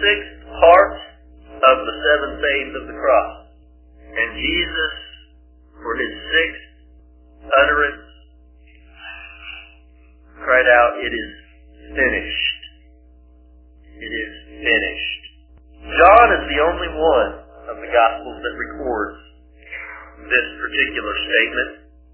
sixth part of the seven sayings of the cross. And Jesus, for his sixth utterance, cried out, "It is finished." It is finished. John is the only one of the Gospels that records this particular statement.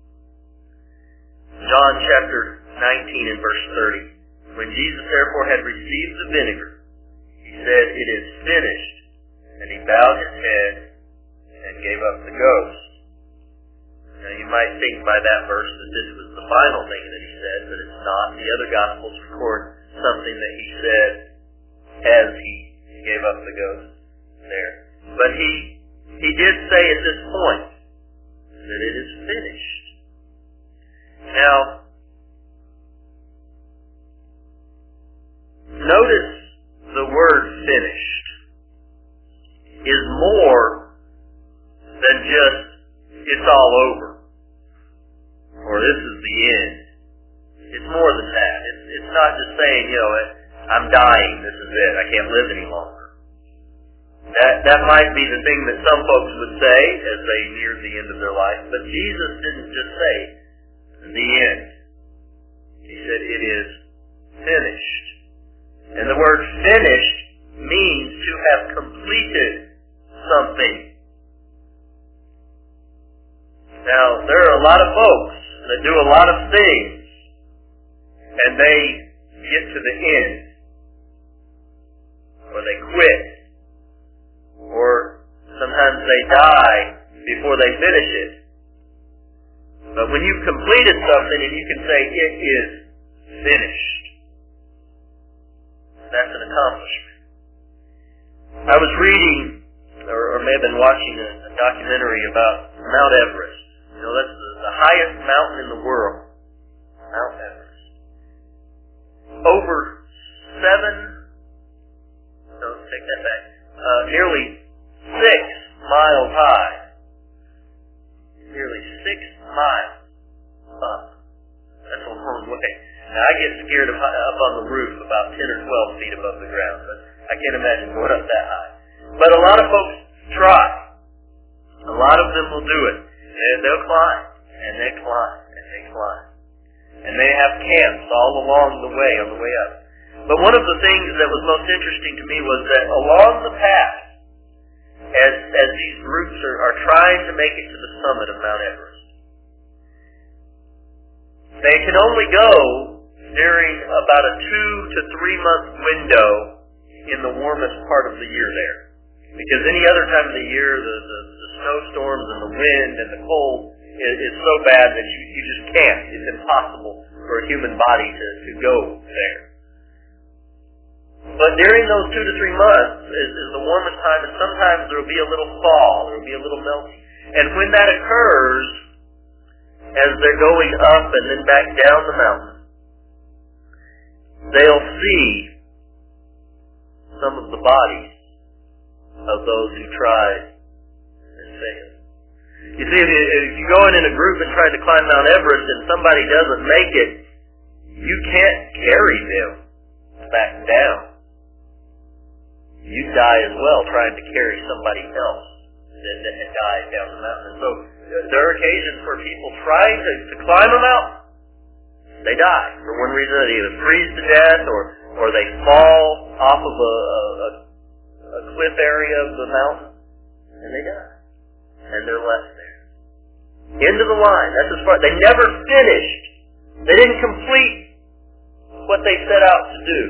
John chapter 19 and verse 30. When Jesus therefore had received the vinegar, he said, "It is finished." And he bowed his head and gave up the ghost. Now you might think by that verse that this was the final thing that he said, but it's not. The other Gospels record something that he said as he gave up the ghost there. But he did say at this point that it is finished. Now, notice the word finished is more than just it's all over or this is the end. It's more than that. It's not just saying, I'm dying, this is it, I can't live any longer. That might be the thing that some folks would say as they near the end of their life, but Jesus didn't just say the end. He said it is finished. And the word finished means to have completed something. Now, there are a lot of folks that do a lot of things and they get to the end, or they quit, or sometimes they die before they finish it. But when you've completed something and you can say it is finished, that's an accomplishment. I was reading, or may have been watching a documentary about Mount Everest. That's the highest mountain in the world. Mount Everest. Nearly 6 miles high. Nearly 6 miles up. That's a long way. Now, I get scared up on the roof about 10 or 12 feet above the ground, but I can't imagine going up that high. But a lot of folks try. A lot of them will do it. And they'll climb, and they climb, and they climb. And they have camps all along the way, on the way up. But one of the things that was most interesting to me was that along the path, as these groups are trying to make it to the summit of Mount Everest, they can only go during about a 2 to 3 month window in the warmest part of the year there. Because any other time of the year, the snowstorms and the wind and the cold is so bad that you just can't. It's impossible for a human body to go there. But during those 2 to 3 months is the warmest time, and sometimes there will be a little thaw, there will be a little melting. And when that occurs, as they're going up and then back down the mountain, they'll see some of the bodies of those who tried and failed. You see, if you go in a group and try to climb Mount Everest and somebody doesn't make it, you can't carry them back down. You die as well trying to carry somebody else that had died down the mountain. And so there are occasions where people try to climb a mountain. They die for one reason or another. They either freeze to death or they fall off of a cliff area of the mountain and they die. And they're left there. End of the line. That's as far. They never finished. They didn't complete what they set out to do.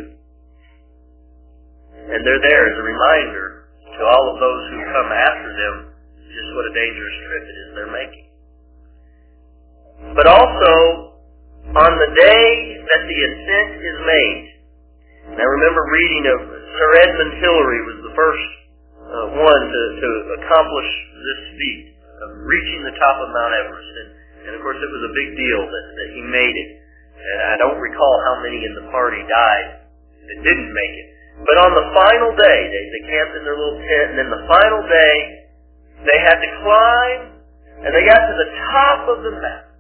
And they're there as a reminder to all of those who come after them just what a dangerous trip it is they're making. But also, on the day that the ascent is made, and I remember reading of Sir Edmund Hillary was the first one to accomplish this feat of reaching the top of Mount Everest. And of course it was a big deal that he made it. And I don't recall how many in the party died that didn't make it. But on the final day, they camped in their little tent, and then the final day, they had to climb, and they got to the top of the mountain.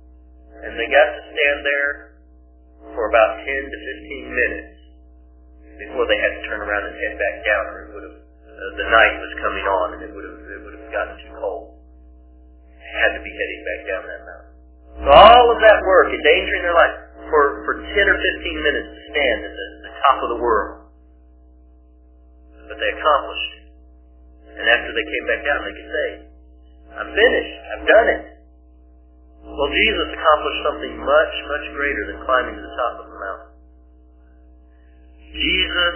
And they got to stand there for about 10 to 15 minutes. before they had to turn around and head back down, or it would have, the night was coming on and it would have gotten too cold. They had to be heading back down that mountain. So all of that work, endangering their life, for 10 or 15 minutes to stand at the top of the world. But they accomplished it. And after they came back down, they could say, I'm finished. I've done it. Well, Jesus accomplished something much, much greater than climbing to the top of the mountain. Jesus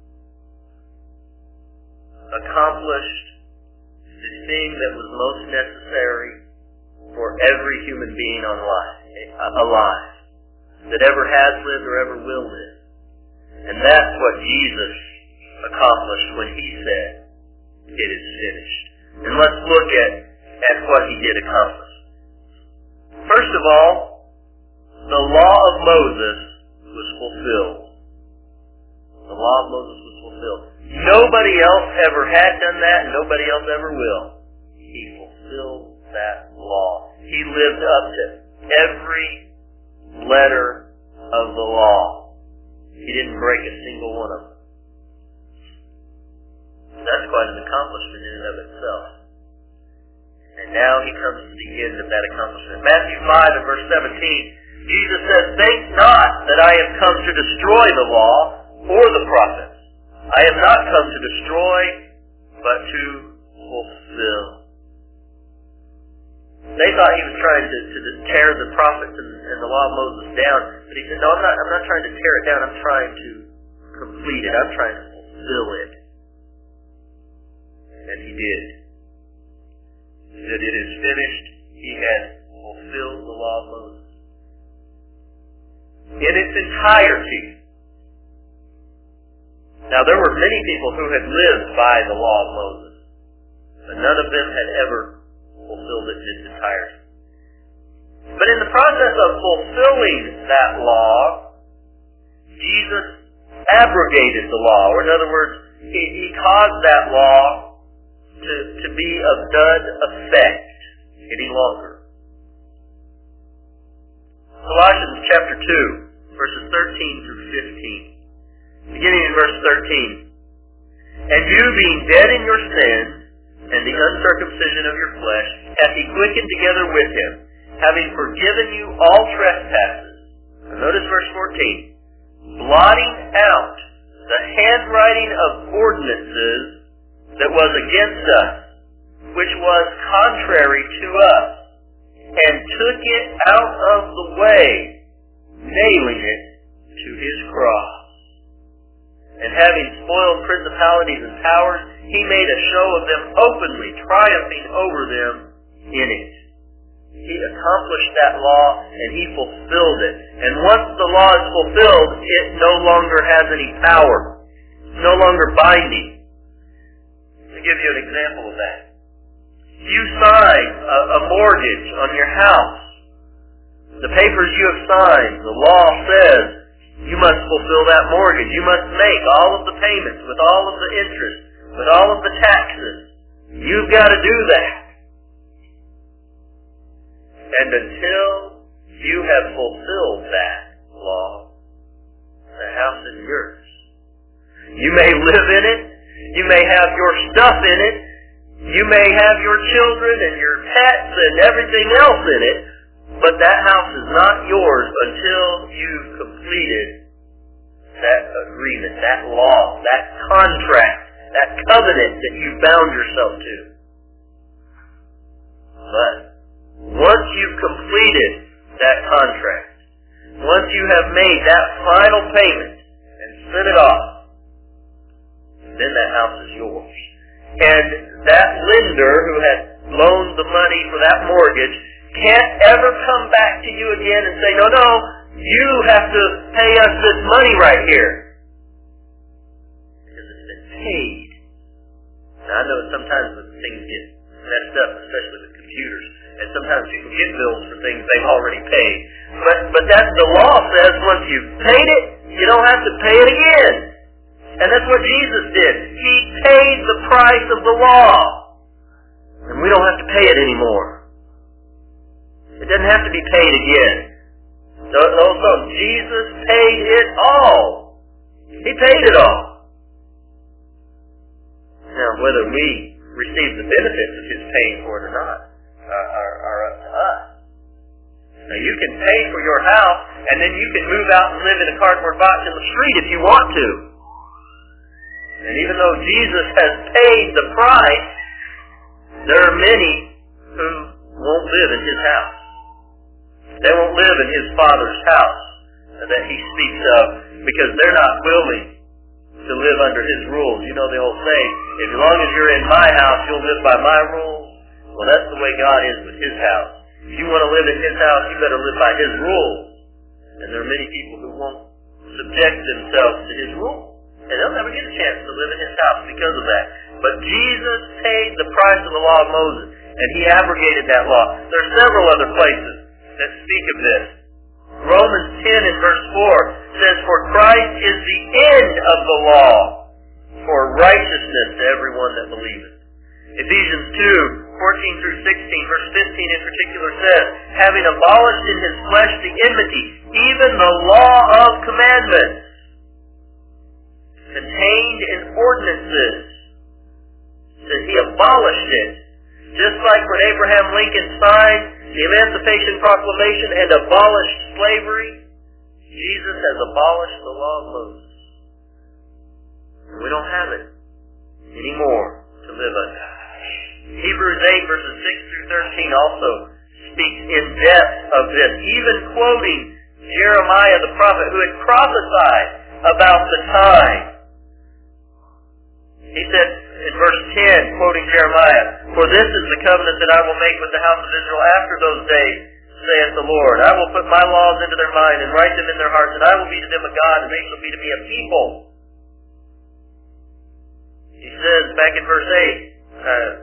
accomplished the thing that was most necessary for every human being alive, that ever has lived or ever will live. And that's what Jesus accomplished when he said, it is finished. And let's look at what he did accomplish. First of all, the law of Moses was fulfilled. The law of Moses was fulfilled. Nobody else ever had done that, and nobody else ever will. He fulfilled that law. He lived up to every letter of the law. He didn't break a single one of them. That's quite an accomplishment in and of itself. And now he comes to the end of that accomplishment. Matthew 5 and verse 17, Jesus says, think not that I have come to destroy the law or the prophets. I have not come to destroy, but to fulfill. They thought he was trying to tear the prophets and the law of Moses down. But he said, no, I'm not trying to tear it down. I'm trying to complete it. I'm trying to fulfill it. And he did. He said, it is finished. He had fulfilled the law of Moses in its entirety. Now, there were many people who had lived by the law of Moses, but none of them had ever fulfilled it in its entirety. But in the process of fulfilling that law, Jesus abrogated the law, or in other words, he caused that law to be of none effect any longer. Colossians chapter 2, verses 13 through 15. Beginning in verse 13. And you being dead in your sins, and the uncircumcision of your flesh, hath he quickened together with him, having forgiven you all trespasses. Now notice verse 14. Blotting out the handwriting of ordinances that was against us, which was contrary to us, and took it out of the way, nailing it to his cross. And having spoiled principalities and powers, he made a show of them openly, triumphing over them in it. He accomplished that law, and he fulfilled it. And once the law is fulfilled, it no longer has any power. It's no longer binding. To give you an example of that. You sign a mortgage on your house. The papers you have signed, the law says, you must fulfill that mortgage. You must make all of the payments with all of the interest, with all of the taxes. You've got to do that. And until you have fulfilled that law, the house is yours. You may live in it. You may have your stuff in it. You may have your children and your pets and everything else in it. But that house is not yours until you've completed that agreement, that law, that contract, that covenant that you bound yourself to. But once you've completed that contract, once you have made that final payment and sent it off, then that house is yours. And that lender who had loaned the money for that mortgage can't ever come back to you again and say, no, you have to pay us this money right here. Because it's been paid. Now I know sometimes things get messed up, especially with computers, and sometimes people get bills for things they've already paid. But that's the law says once you've paid it, you don't have to pay it again. And that's what Jesus did. He paid the price of the law. And we don't have to pay it anymore. It doesn't have to be paid again. So Jesus paid it all. He paid it all. Now, whether we receive the benefits of His paying for it or not are up to us. Now, you can pay for your house, and then you can move out and live in a cardboard box in the street if you want to. And even though Jesus has paid the price, there are many who won't live in His house. They won't live in His Father's house that He speaks of because they're not willing to live under His rules. You know the old saying, as long as you're in my house, you'll live by my rules. Well, that's the way God is with His house. If you want to live in His house, you better live by His rules. And there are many people who won't subject themselves to His rules. And they'll never get a chance to live in His house because of that. But Jesus paid the price of the law of Moses, and He abrogated that law. There are several other places that speak of this. Romans 10 and verse 4 says, "For Christ is the end of the law for righteousness to everyone that believeth." Ephesians 2, 14 through 16, verse 15 in particular says, "Having abolished in His flesh the enmity, even the law of commandments, contained in ordinances." So He abolished it. Just like when Abraham Lincoln signed the Emancipation Proclamation and abolished slavery, Jesus has abolished the law of Moses. We don't have it anymore to live under. Hebrews 8 verses 6 through 13 also speaks in depth of this, even quoting Jeremiah the prophet who had prophesied about the time. He said in verse 10, quoting Jeremiah, "For this is the covenant that I will make with the house of Israel after those days, saith the Lord. I will put my laws into their mind and write them in their hearts, and I will be to them a God, and they shall be to me a people." He says back in verse 8,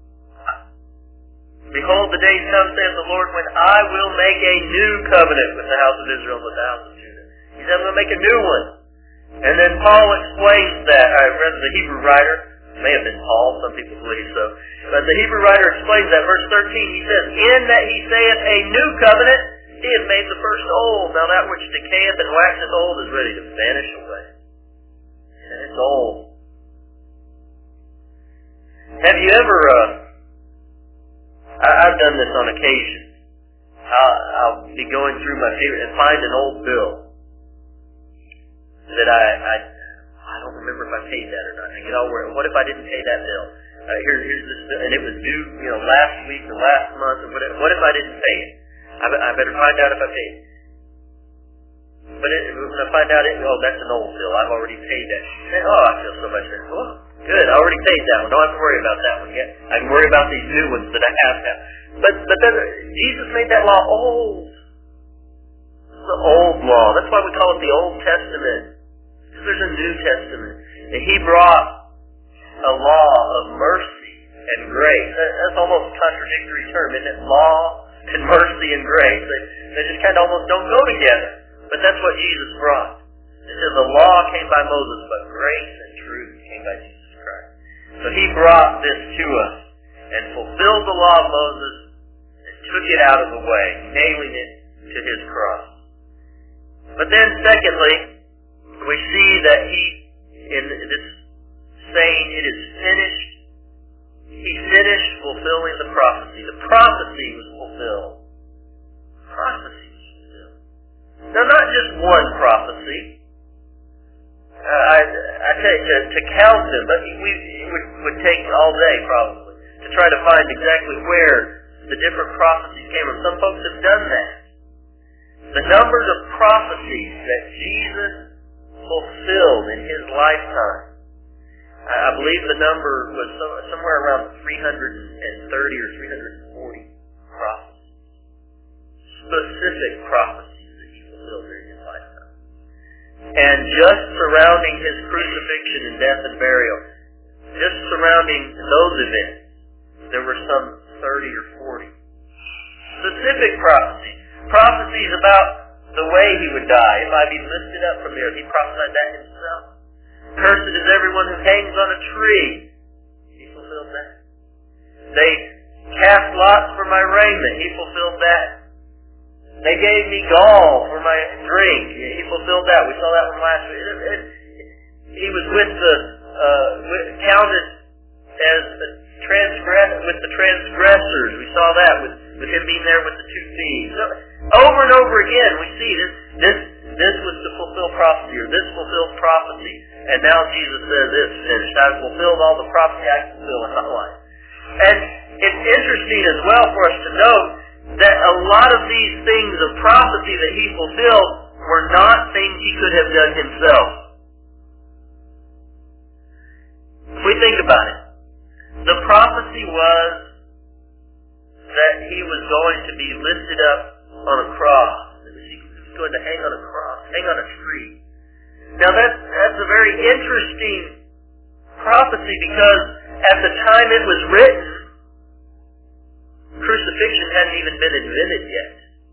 "Behold, the days come, saith the Lord, when I will make a new covenant with the house of Israel and with the house of Judah." He said, "I'm going to make a new one." And then Paul explains that. I read the Hebrew writer. It may have been Paul. Some people believe so. But the Hebrew writer explains that. Verse 13, he says, "In that he saith a new covenant, he hath made the first old. Now that which decayeth and waxeth old is ready to vanish away." And it's old. Have you ever... I've done this on occasion. I'll be going through my favorite and find an old bill that I don't remember if I paid that or not. I get all worried. What if I didn't pay that bill? Here's this bill, and it was due, last week or last month or whatever. What if I didn't pay it? I better find out if I paid it. But when I find out, that's an old bill. I've already paid that. I feel so much better. Oh, good. I already paid that one. Don't have to worry about that one yet. I can worry about these new ones that I have now. But then Jesus made that law old. It's the old law. That's why we call it the Old Testament. Because there's a New Testament. And He brought a law of mercy and grace. That's almost a contradictory term, isn't it? Law and mercy and grace. They just kind of almost don't go together. But that's what Jesus brought. It says the law came by Moses, but grace and truth came by Jesus Christ. So He brought this to us and fulfilled the law of Moses and took it out of the way, nailing it to His cross. But then secondly, we see that He, in this saying, "It is finished," He finished fulfilling the prophecy. The prophecy was fulfilled. Prophecy was fulfilled. Now, not just one prophecy. I tell you, to count them, but it would take all day probably to try to find exactly where the different prophecies came from. Some folks have done that. The numbers of prophecies that Jesus fulfilled in His lifetime, I believe the number was somewhere around 330 or 340 prophecies. Specific prophecies that He fulfilled during His lifetime. And just surrounding His crucifixion and death and burial, just surrounding those events, there were some 30 or 40. Specific prophecies. Prophecies about the way He would die. If I be lifted up from the earth, He prophesied that Himself. Cursed is everyone who hangs on a tree. He fulfilled that. They cast lots for my raiment. He fulfilled that. They gave me gall for my drink. He fulfilled that. We saw that one last week. he was counted as with the transgressors. We saw that with him being there with the two thieves. So, over and over again, we see this was to fulfill prophecy, or this fulfills prophecy. And now Jesus says, "It's finished. I've fulfilled all the prophecy I can fulfill in my life." And it's interesting as well for us to note that a lot of these things of prophecy that he fulfilled were not things he could have done himself. If we think about it, the prophecy was that he was going to be lifted up on a cross. He was going to hang on a cross, hang on a tree. Now that's a very interesting prophecy, because at the time it was written, crucifixion hadn't even been invented yet.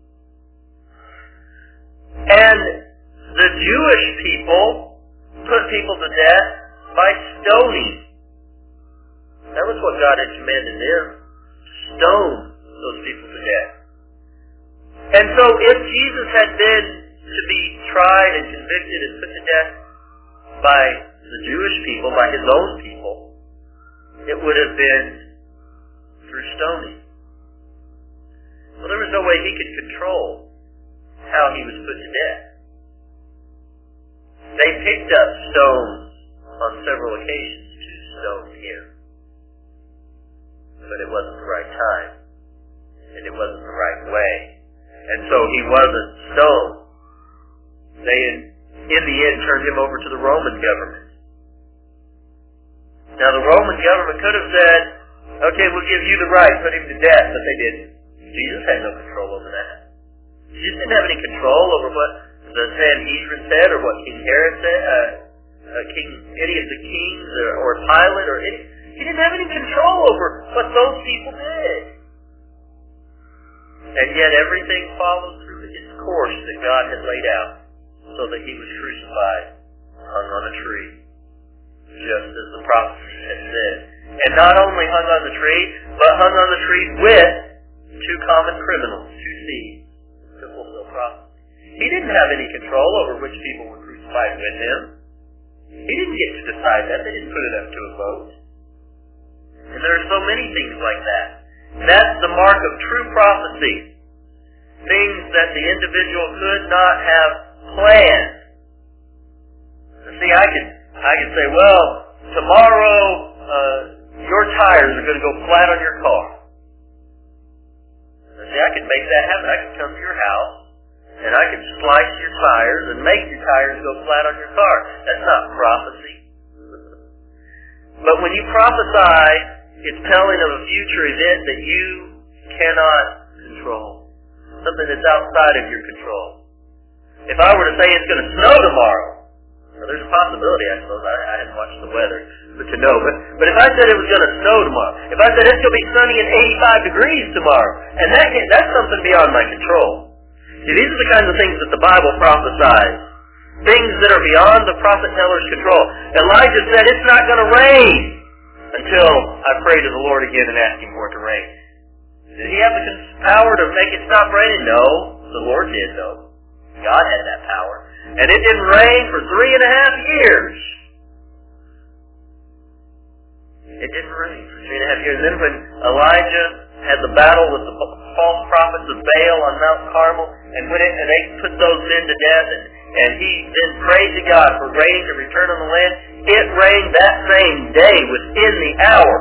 And the Jewish people put people to death by stoning. That was what God had commanded them, to stone those people to death. And so if Jesus had been to be tried and convicted and put to death by the Jewish people, by his own people, it would have been through stoning. Well, there was no way he could control how he was put to death. They picked up stones on several occasions to stone him. But it wasn't the right time. And it wasn't the right way. And so he wasn't stoned. They, in the end, turned him over to the Roman government. Now, the Roman government could have said, "Okay, we'll give you the right, put him to death," but they didn't. Jesus had no control over that. Jesus didn't have any control over what the Sanhedrin said, or what King Herod said, any of the kings, or Pilate, or any. He didn't have any control over what those people did. And yet everything followed through its course that God had laid out, so that he was crucified, hung on a tree, just as the prophecy had said. And not only hung on the tree, but hung on the tree with two common criminals, two thieves, to fulfill prophecy. He didn't have any control over which people were crucified with him. He didn't get to decide that. They didn't put it up to a vote. And there are so many things like that. That's the mark of true prophecy. Things that the individual could not have planned. See, I could say, "Well, tomorrow your tires are going to go flat on your car." See, I could make that happen. I could come to your house and I could slice your tires and make your tires go flat on your car. That's not prophecy. But when you prophesy, it's telling of a future event that you cannot control. Something that's outside of your control. If I were to say it's going to snow tomorrow, well, there's a possibility, I suppose. I hadn't watched the weather to know. But if I said it was going to snow tomorrow, if I said it's going to be sunny and 85 degrees tomorrow, and that's something beyond my control. See, these are the kinds of things that the Bible prophesies. Things that are beyond the prophet-teller's control. Elijah said, "It's not going to rain until I pray to the Lord again and ask him for it to rain." Did he have the power to make it stop raining? No. The Lord did, though. God had that power. And it didn't rain for 3.5 years. It didn't rain for 3.5 years. And then when Elijah had the battle with the false prophets of Baal on Mount Carmel, and they put those men to death, and he then prayed to God for rain to return on the land, it rained that same day, within the hour.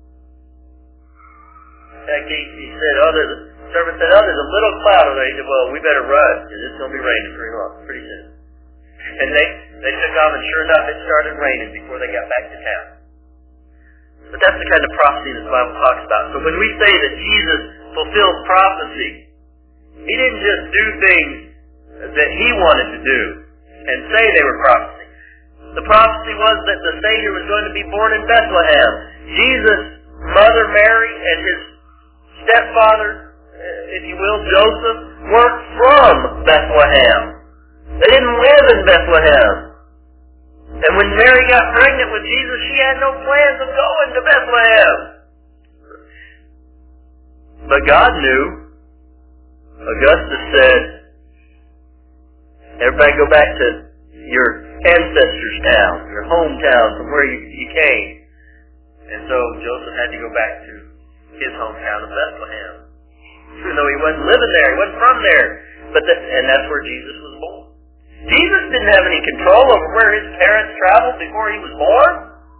In fact, he said, the servant said, "There's a little cloud over there." He said, "Well, we better run, because it's going to be raining pretty soon." And they took off, and sure enough, it started raining before they got back to town. But that's the kind of prophecy that the Bible talks about. So when we say that Jesus fulfilled prophecy, he didn't just do things that he wanted to do and say they were prophecy. The prophecy was that the Savior was going to be born in Bethlehem. Jesus' mother Mary and his stepfather, if you will, Joseph, weren't from Bethlehem. They didn't live in Bethlehem. And when Mary got pregnant with Jesus, she had no plans of going to Bethlehem. But God knew. Augustus said, "Everybody go back to your ancestors' town, your hometown from where you came. And so Joseph had to go back to his hometown of Bethlehem. Even though he wasn't living there, he wasn't from there. And that's where Jesus was born. Jesus didn't have any control over where his parents traveled before he was born.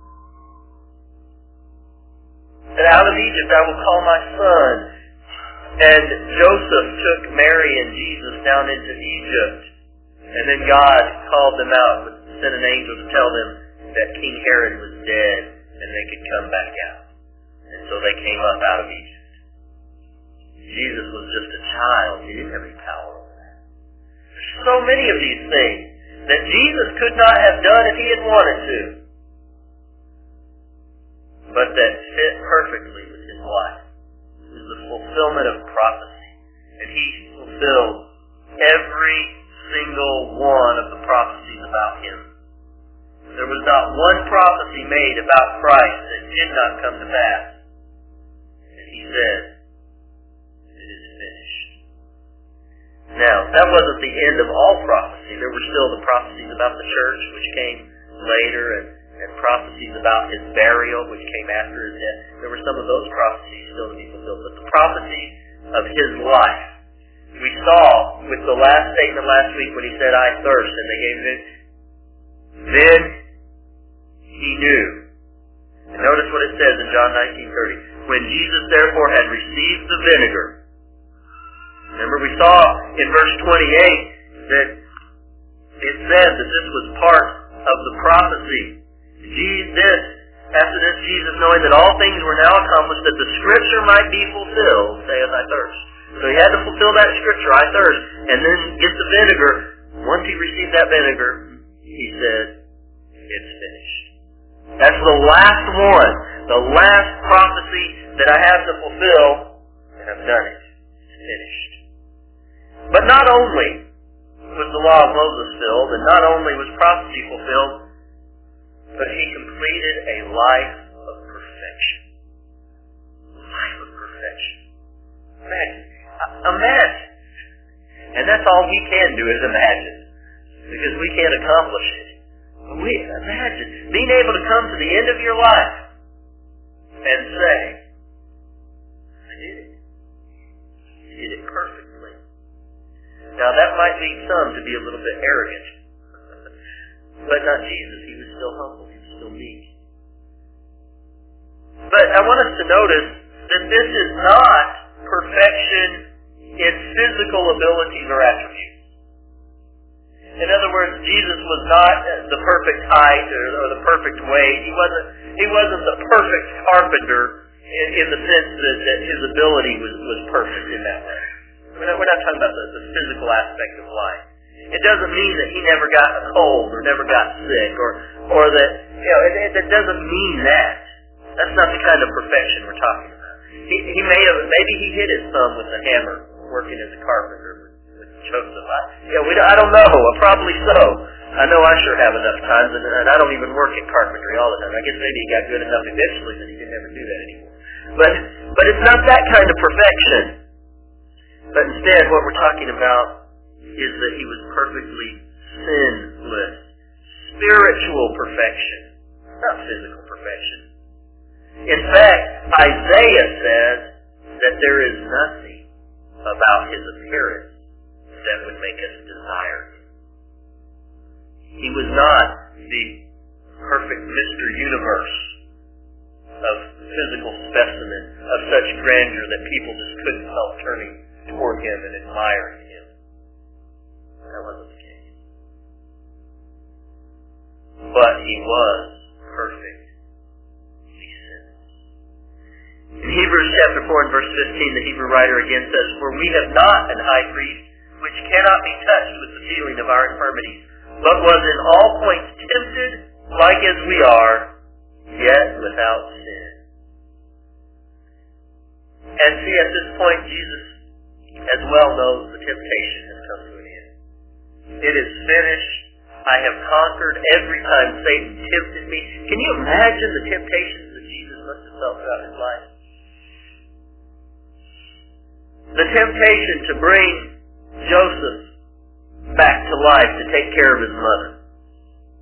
And out of Egypt I will call my son. And Joseph took Mary and Jesus down into Egypt. And then God called them out, sent an angel to tell them that King Herod was dead and they could come back out. And so they came up out of Egypt. Jesus was just a child. He didn't have any power over that. There's so many of these things that Jesus could not have done if he had wanted to, but that fit perfectly with his life. It was the fulfillment of prophecy. And he fulfilled every single one of the prophecies about him. There was not one prophecy made about Christ that did not come to pass. And he said, "It is finished." Now, that wasn't the end of all prophecy. There were still the prophecies about the church, which came later, and prophecies about his burial, which came after his death. There were some of those prophecies still to be fulfilled. But the prophecy of his life, we saw with the last statement last week when he said, "I thirst," and they gave it. Then he knew. And notice what it says in John 19:30. When Jesus therefore had received the vinegar. Remember we saw in verse 28 that it said that this was part of the prophecy. After this, Jesus, knowing that all things were now accomplished, that the scripture might be fulfilled, saith, "I thirst." So he had to fulfill that scripture, "I thirst," and then get the vinegar. Once he received that vinegar, he said, "It's finished." That's the last one, the last prophecy that I have to fulfill, and I've done it. It's finished. But not only was the law of Moses filled, and not only was prophecy fulfilled, but he completed a life of perfection. A life of perfection. Imagine. And that's all we can do is imagine. Because we can't accomplish it. But we imagine being able to come to the end of your life and say, "I did it. I did it perfectly." Now that might lead some to be a little bit arrogant. But not Jesus. He was still humble. He was still meek. But I want us to notice that this is not perfection in physical abilities or attributes. In other words, Jesus was not the perfect height or the perfect weight. He wasn't the perfect carpenter in the sense that his ability was perfect in that way. We're not talking about the physical aspect of life. It doesn't mean that he never got a cold or never got sick or that, it doesn't mean that. That's not the kind of perfection we're talking about. Maybe he hit his thumb with a hammer working as a carpenter with Joseph. I don't know. Probably so. I know I sure have enough times, and I don't even work in carpentry all the time. I guess maybe he got good enough eventually that he didn't ever do that anymore. But it's not that kind of perfection. But instead, what we're talking about is that he was perfectly sinless. Spiritual perfection, not physical perfection. In fact, Isaiah says that there is nothing about his appearance that would make us desire him. He was not the perfect Mr. Universe of physical specimen of such grandeur that people just couldn't help turning toward him and admiring him. That wasn't the case. But he was perfect. In Hebrews chapter 4 and verse 15, the Hebrew writer again says, "For we have not an high priest which cannot be touched with the feeling of our infirmities, but was in all points tempted like as we are, yet without sin." And see, at this point, Jesus as well knows the temptation has come to an end. It is finished. I have conquered every time Satan tempted me. Can you imagine the temptations that Jesus must have felt throughout his life? The temptation to bring Joseph back to life to take care of his mother.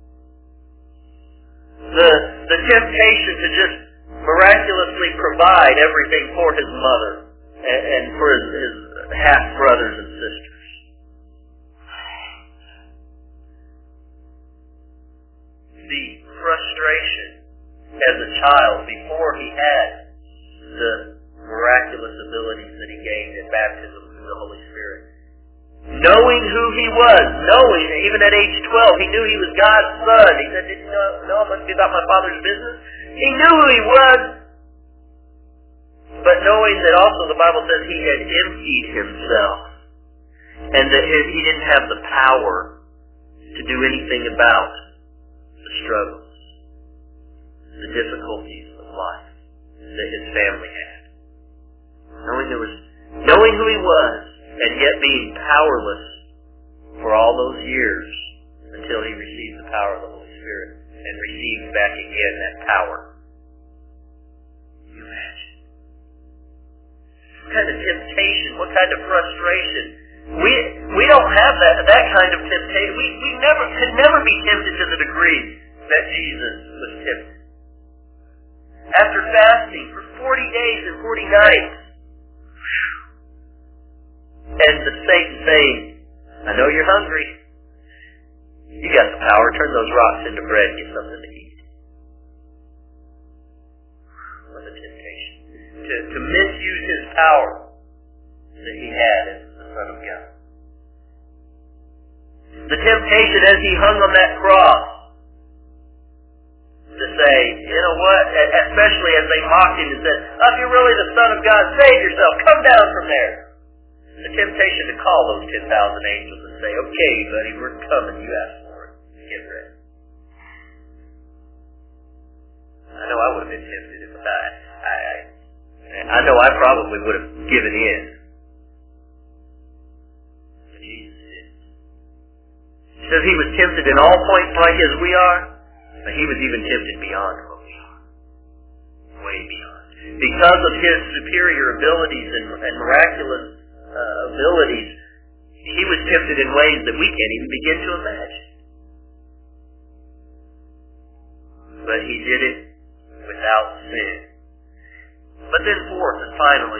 temptation to just miraculously provide everything for his mother and for his half-brothers and sisters. The frustration as a child before he had the miraculous abilities that he gained in baptism through the Holy Spirit. Knowing who he was, knowing, even at age 12, he knew he was God's son. He said, did you know it must be about my Father's business? He knew who he was. But knowing that also the Bible says he had emptied himself and that he didn't have the power to do anything about the struggles, the difficulties of life that his family had. Knowing who he was, and yet being powerless for all those years until he received the power of the Holy Spirit and received back again that power. Can you imagine? What kind of temptation, what kind of frustration. We don't have that kind of temptation. We could never be tempted to the degree that Jesus was tempted. After fasting for 40 days and 40 nights, and the Satan saying, I know you're hungry. You got the power. Turn those rocks into bread. Get something to eat. What a temptation. To misuse his power that he had as the Son of God. The temptation as he hung on that cross to say, you know what, especially as they mocked him and said, if you're really the Son of God, save yourself. Come down from there. The temptation to call those 10,000 angels and say, okay, buddy, we're coming. You asked for it. Get ready. I know I would have been tempted if I know I probably would have given in. But Jesus did. He says he was tempted in all points like as we are, but he was even tempted beyond what we are. Way beyond. Because of his superior abilities and miraculous abilities, he was tempted in ways that we can't even begin to imagine. But he did it without sin. But then fourth and finally,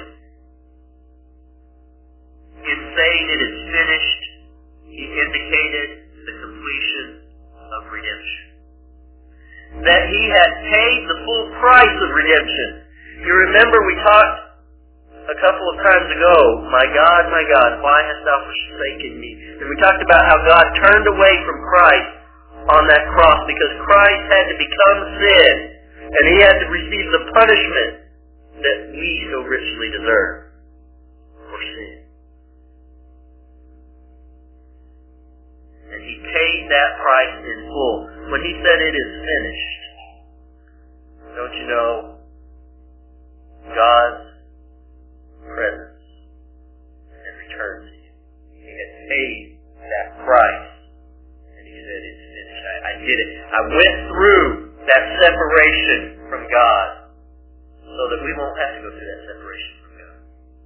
in saying it is finished, he indicated the completion of redemption. That he had paid the full price of redemption. You remember we talked a couple of times ago, my God, why hast thou forsaken me? And we talked about how God turned away from Christ on that cross because Christ had to become sin and he had to receive the punishment that we so richly deserve for sin. And he paid that price in full. When he said it is finished, don't you know, God's presence and return to you. He had paid that price. And he said, it's finished. I did it. I went through that separation from God so that we won't have to go through that separation from God.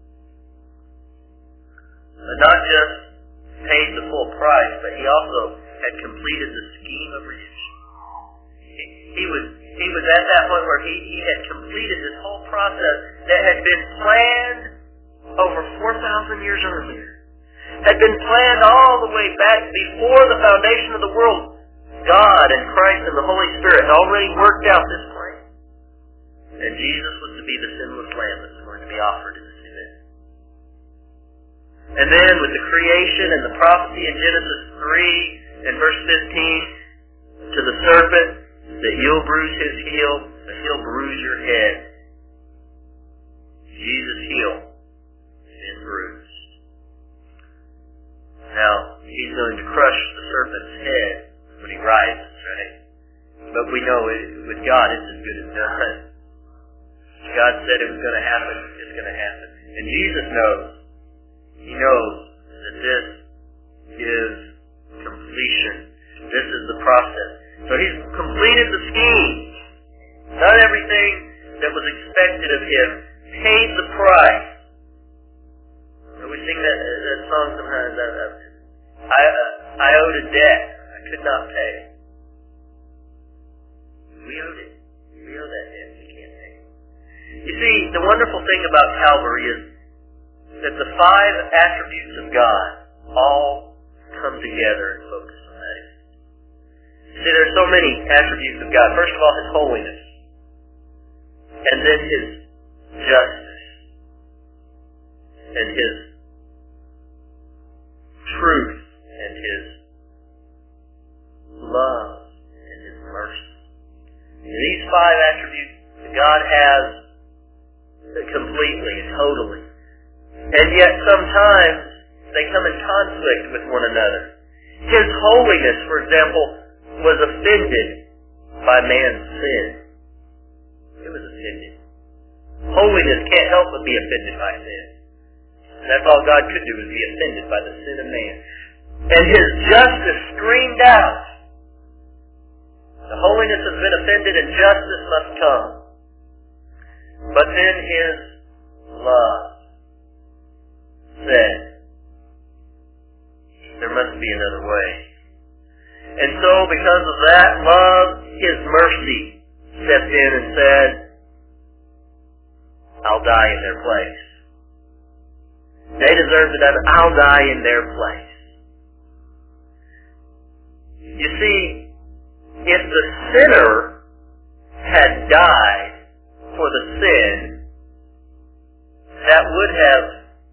But not just paid the full price, but he also had completed the scheme of redemption. He was at that point where he had completed this whole process that had been planned over 4,000 years earlier. Had been planned all the way back before the foundation of the world. God and Christ and the Holy Spirit had already worked out this plan. And Jesus was to be the sinless lamb that was going to be offered in this event. And then with the creation and the prophecy in Genesis 3 and verse 15 to the serpent, that you'll bruise his heel, but he'll bruise your head. Jesus' heel is bruised. Now, he's going to crush the serpent's head when he rises, right? But we know with God it's as good as done. God said it was going to happen, it's going to happen. And Jesus knows. He knows that this is completion. This is the process. So he's completed the scheme, done everything that was expected of him, paid the price. We sing that song sometimes, I owed a debt I could not pay. We owed it. the wonderful thing about Calvary is that the 5 attributes of God all come together and focus on that. See, there's so many attributes of God. First of all, His holiness. And then His justice. And His truth. And His love. And His mercy. And these 5 attributes God has completely and totally. And yet sometimes they come in conflict with one another. His holiness, for example, was offended by man's sin. It was offended. Holiness can't help but be offended by sin. And that's all God could do, was be offended by the sin of man. And His justice screamed out. The holiness has been offended and justice must come. But then His love said, there must be another way. And so because of that love, His mercy stepped in and said, I'll die in their place. They deserve to die, I'll die in their place. You see, if the sinner had died for the sin, that would have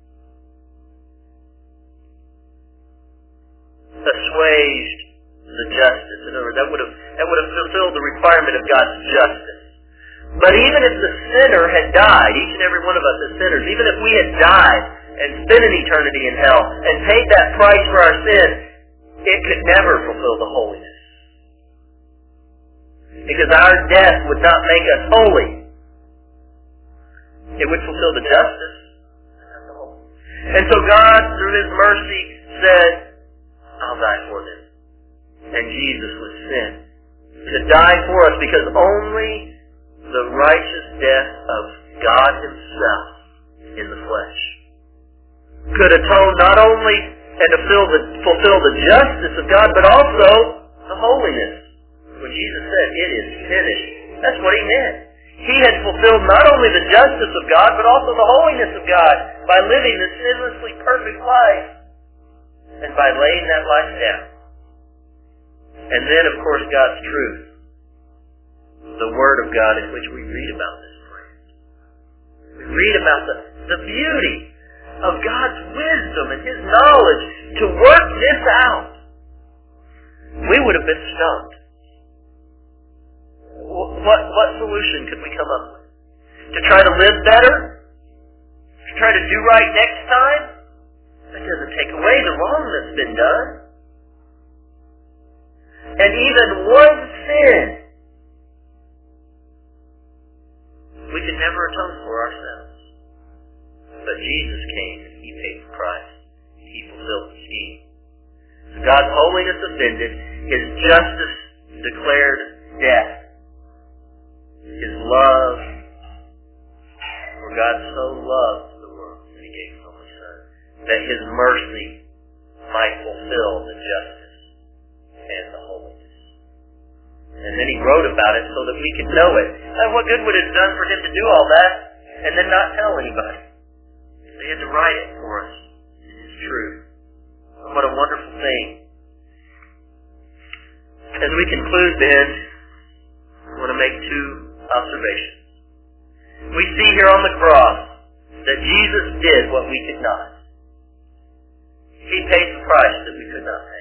assuaged the justice. In other words, that would have fulfilled the requirement of God's justice. But even if the sinner had died, each and every one of us as sinners, even if we had died and spent an eternity in hell and paid that price for our sin, it could never fulfill the holiness. Because our death would not make us holy. It would fulfill the justice. And so God, through His mercy, said, I'll die for them. And Jesus was sent to die for us because only the righteous death of God Himself in the flesh could atone not only and to fulfill the justice of God, but also the holiness. When Jesus said, it is finished, that's what He meant. He had fulfilled not only the justice of God, but also the holiness of God by living the sinlessly perfect life and by laying that life down. And then, of course, God's truth, the Word of God in which we read about this plan. We read about the beauty of God's wisdom and His knowledge to work this out. We would have been stumped. What solution could we come up with? To try to live better? To try to do right next time? That doesn't take away the wrong that's been done. And even one sin we can never atone for ourselves. But Jesus came and He paid the price. He fulfilled the scheme. So God's holiness offended, His justice declared death. His love, for God so loved the world that He gave His only Son, that His mercy might fulfill the justice and the holiness. And then He wrote about it so that we could know it. Now, what good would it have done for Him to do all that and then not tell anybody? He had to write it for us in His truth. What a wonderful thing. As we conclude then, I want to make 2 observations. We see here on the cross that Jesus did what we could not. He paid the price that we could not pay.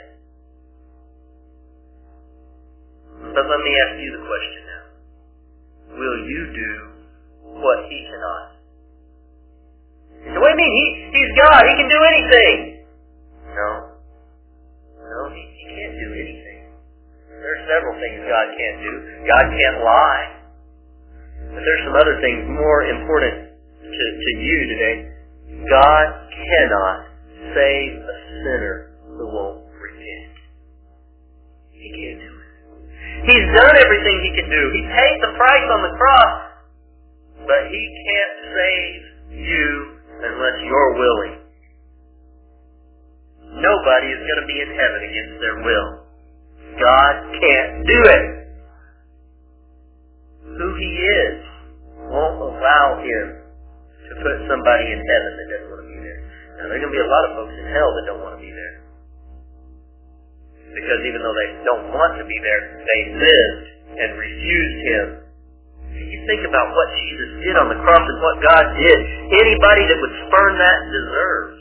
But let me ask you the question now. Will you do what He cannot? What do you mean? He's God. He can do anything. No, He can't do anything. There are several things God can't do. God can't lie. But there's some other things more important to you today. God cannot save a sinner who won't repent. He can't do it. He's done everything He can do. He paid the price on the cross. But He can't save you unless you're willing. Nobody is going to be in heaven against their will. God can't do it. Who He is won't allow Him somebody in heaven that doesn't want to be there. Now, there are going to be a lot of folks in hell that don't want to be there. Because even though they don't want to be there, they lived and refused Him. You think about what Jesus did on the cross and what God did. Anybody that would spurn that deserves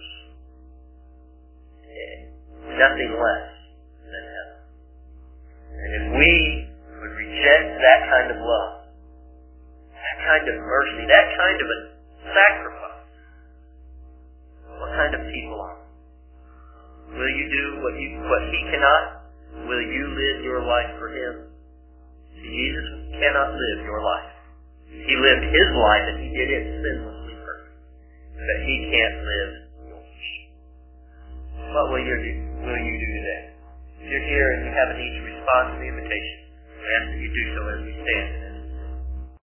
nothing less than heaven. And if we would reject that kind of love, that kind of mercy, that kind of a sacrifice, what kind of people are we? Will you do what He cannot? Will you live your life for Him? Jesus cannot live your life. He lived His life and He did it sinlessly perfect. But He can't live yours. What will you do today? If you're here and you have a need to respond to the invitation, I ask that you do so as we stand.